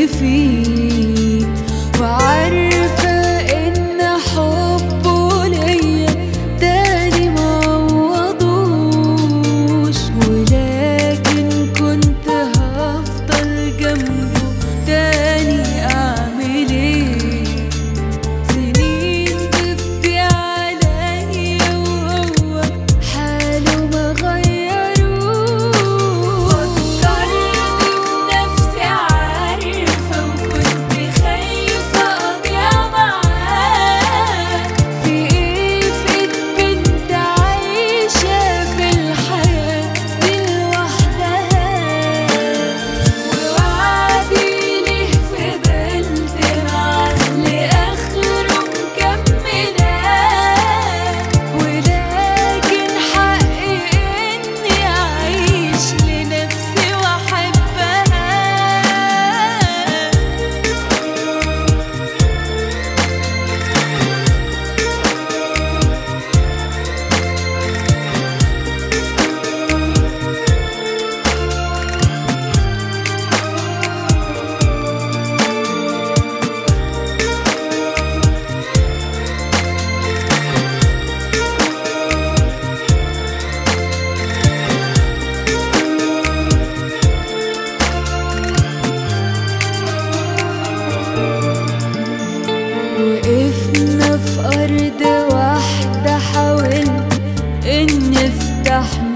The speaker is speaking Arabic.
اللي فيه، وعارفة إن حبه ليا تاني معوضوش، ولكن كنت هفضل جنبه تاني. أعمل ايه؟ سنين تبكي عليا وهو حاله ما غيروش. فكرت في نفسي عارفة وكنت خايفة أضيع معاه. في ايه في إيد بنت عايشة في الحياة دي لوحدها، ووعدي ليه فضلت معاه لآخره مكملاه، ولكن حقي إني أعيش لنفسي وأحبها. وقفنا في أرض واحدة، حاولت إني أستحمل